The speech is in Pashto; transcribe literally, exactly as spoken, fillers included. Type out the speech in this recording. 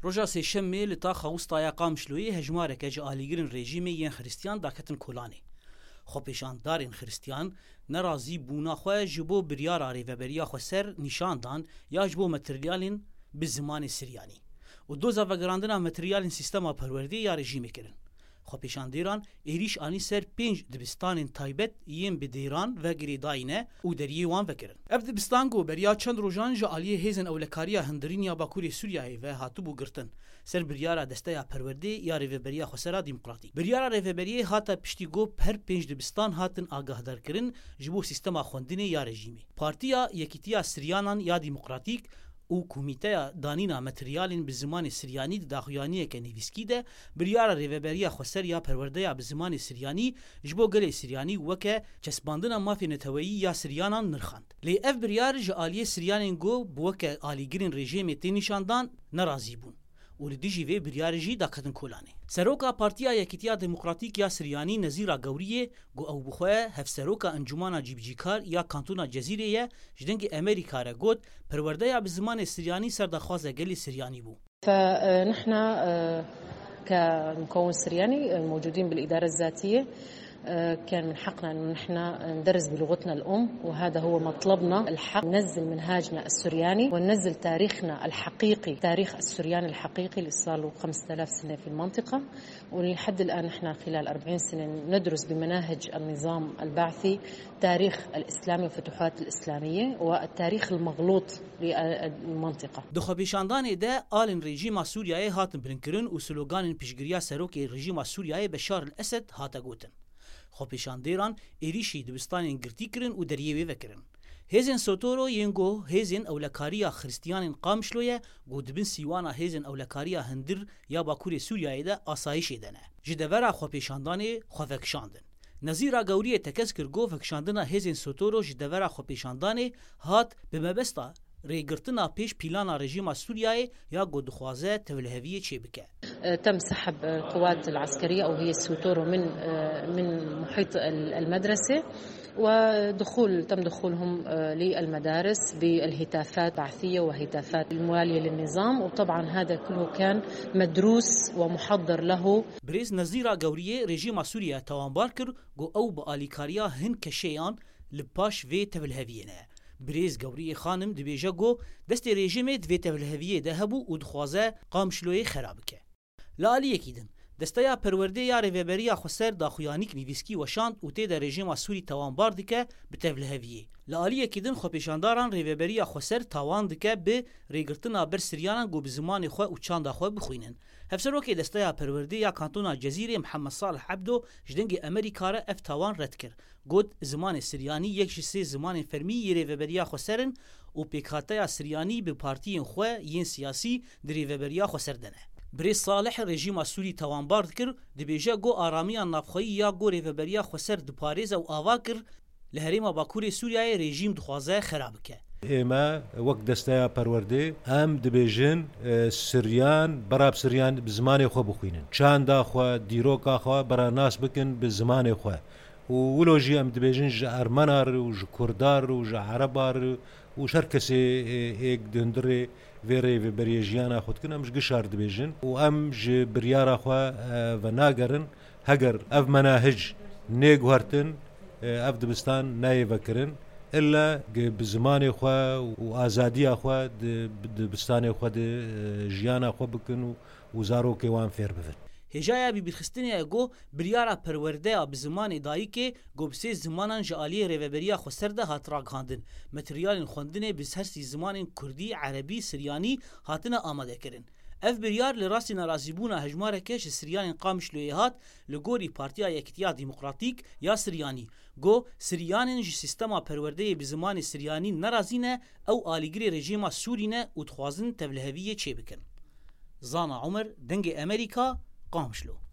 Roja sêşemê li ta Xewistaya Qamişloyê hejmareke ji alîgirên rejîmê yên xristiyan daketin kolanê. Xwepêşandarên xristiyan nerazî bûna xwe ji bo biryara rêveberiya Xweser nîşan dan ya ji bo materyalên bi zimanê Siryanî û doza vegerandina materyalên sîstema perwerdeyê ya rejîmê kirin. Xwepêşandêran êrîş anî ser pênc dibistanên taybet yên bi dêran vegirê dayîne û deriyê wan vekirin. Ev dibistan goberiya çend rojan ji aliyê hêzên ewlekariya hindirîn ya Bakurê Sûriyayê ve hatibû girtin ser biryara desteya perwerdê ya rêveberiya Xwesera Demokratîk. Biryara rêveberiyê hata piştî got her pênc dibistan hatin agahdarkirin ji bo sîstema xwendinê ya rejîmê. Partiya Yekîtiya Siryanan ya Demokratîk û Komîteya Danîna Materyalên bi zimanê Siryanî di daxuyaniyeke nivîskî de biryara rêveberiya Xweser ya perwerdeya bi zimanê Siryanî ji bo gelê Siryanî weke çesbandina mafê neteweyî ya Siryanan nirxand. Lê ev biryar ji aliyê Siryanên got bi weke alîgirên rejîmê tê nîşandan nerazî bûn û li dijî vê biryarê jî daketin kolanê. Seroka Partiya Yekîtiya Demokratîk ya Siryanî Nezîra Gewriyê got ew bixwe hevseroka encumana cîbicîkar ya Kantûna Cezîrê ye ji dengê Amerîka re got perwerdeya bi zimanê Siryanî serdaxwaza gelê Siryanî bû. فنحن كمكون سرياني موجودين بالإدارة الذاتية كان من حقنا أن نحن ندرس بلغتنا الأم وهذا هو مطلبنا الحق ننزل منهاجنا السرياني وننزل تاريخنا الحقيقي تاريخ السرياني الحقيقي اللي صار له خمسة آلاف سنة في المنطقة ولحد الآن نحن خلال أربعين سنة ندرس بمناهج النظام البعثي تاريخ الإسلامي والفتوحات الإسلامية والتاريخ المغلوط للمنطقة. دخوپêşandanê de alên rejîma Sûriyayê hatin bilinkirin û sloganên piştgiriya serokê rejîma Sûriyayê Beşar el-Esed hate gotin. Xwepêşandêran êrişî dibistanên girtî kirin û deriyê wê vekirin. Hêzên Sotoro yên got hêzên ewlekariya xristiyanên Qamişloyê got dibin sîwana hêzên ewlekariya hindir ya Bakurê Sûriyayê de asayişê de ne. Ji devera xwepêşandanê xwe vekişandin. Nezîra Gewriyê tekez kir got vekişandina hêzên Sotoro ji devera xwepêşandanê hat bi mebesta rêgirtina pêş pîlana rejîma Sûriyayê ya got dixwaze tevliheviyê çêbike. تم سحب القوات العسكرية أو هي السوتورو من من محيط المدرسة ودخول تم دخولهم للمدارس بالهتافات بعثية وهتافات الموالية للنظام وطبعا هذا كله كان مدروس ومحضر له. بريز نزيرا Gewriyê rejîma Sûriya tawanbar kir got ew bi alîkariya hin keşeyan li paş vê tevliheviyê ne. Birêz Gewriyê xanim dibêje got destê rejîmê divê tevliheviyê de hebû û dixwaze Qamişloyê xera bike. Li aliyekî din desteya perwerdê ya rêveberiya Xweser daxuyanîk nivîskî weşand û tê de rejîma Sûrî tawanbar dike bi tevliheviyê. Li aliyekî din xwepêşandaran rêveberiya Xweser tawan dike bi rêgirtina ber Siryanan got bi zimanê xwe û çanda xwe bixwînin. Hevserokê desteya perwerdê ya Kantûna Cezîrê Mihemed Salih Ebdo ji dengê Amerîka re ev tawan red kir. Got zimanê Siryanî yek ji sê zimanên fermî yê rêveberiya Xweserin û pêkhateya Siryanî bi partiyên xwe yên siyasî di rêveberiya Xweser de ne. Birêz Salih rejîma Sûrî tawanbar dikir dibêje got aramiya navxweyî ya got rêveberiya Xweser diparêze û ava kir li herêma Bakurê Sûriyayê rejîm dixwaze xera bike. ئێمە وەک دەستەیە پەروەردێ ئەم دەبێژن سریان بەراب سریان زمانێ خۆ بخوێنن چانداخوا دیرۆکاخوا بەراناس بکن بە زمانێ خۆ و ولۆژی ئەم دەبێژن ژە ئەرمەنار و ژە کوردار و ژە عەرەبار و شەر کەسێ هێک دندرێ vêrê vêberiye jiyana xwe dikin em ji gişar dibêjin û em ji biryara xwe venagerin heger ev menahij nê guhertin ev dibistan nayê vekirin illa bi zimanê xwe û azadiya xwe dibistanê xwe di jiyana xwe bikin û zarokê wan fêr bibin. Hêjaya bîbîrxistinê got biryara perwerdeya bi zimanê dayîkê got bi sê zimanan ji aliyê rêveberiya Xweser de hat ragihandin. Materyalên xwendinê bi her sî zimanên Kurdî, Erebî, Siryanî hatine amadekirin. Ev biryar li rastî nerazîbûna hejmareke ji Siryanên Qamişloyê hat li gorî Partiya Yekîtiya Demokratîk ya Siryanî. Got Siryanên ji sîstema perwerdeyê bi zimanê Siryanî nerazî ne ew alîgirê rejîma Sûrî ne û dixwazin tevliheviyê çêbikin. Zana Umer dengê Amerîka Qamişlo.